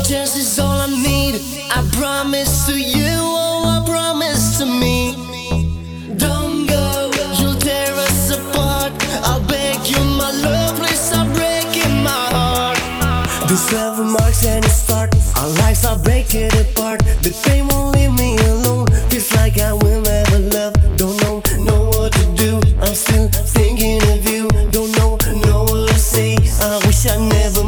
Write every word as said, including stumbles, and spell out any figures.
chance is all I need. I promise to you, oh I promise to me. Don't go, you'll tear us apart. I'll beg you my love, please stop breaking my heart. This love marks any start. Our lives are breaking apart. The pain won't leave me alone. Feels like I will never love. Don't know, know what to do. I'm still thinking of you. Don't know, know what to say. I wish I never